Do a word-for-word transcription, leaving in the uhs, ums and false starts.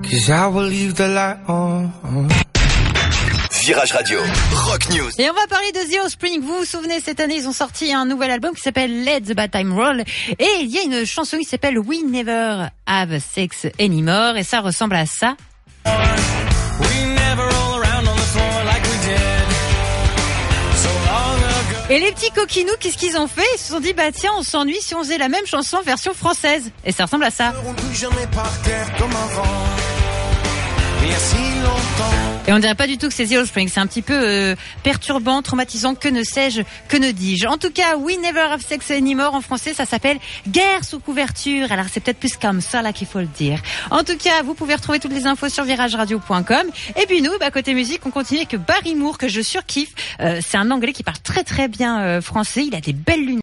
'Cause I will leave the light on. Virage Radio, Rock News. Et on va parler de The Offspring. Vous vous souvenez, cette année, ils ont sorti un nouvel album qui s'appelle Let the Bad Time Roll. Et il y a une chanson qui s'appelle We Never Have Sex Anymore. Et ça ressemble à ça. Et les petits coquinous, qu'est-ce qu'ils ont fait? Ils se sont dit, bah tiens, on s'ennuie si on faisait la même chanson version française. Et ça ressemble à ça. Et on dirait pas du tout que c'est The Offspring. C'est un petit peu euh, perturbant, traumatisant, que ne sais-je, que ne dis-je. En tout cas, We Never Have Sex Anymore, en français, ça s'appelle Guerre sous couverture. Alors c'est peut-être plus comme ça là qu'il faut le dire. En tout cas, vous pouvez retrouver toutes les infos sur virage radio point com. Et puis nous, bah, côté musique, on continue avec Barry Moore, que je surkiffe. Euh, c'est un Anglais qui parle très très bien euh, français. Il a des belles lunettes.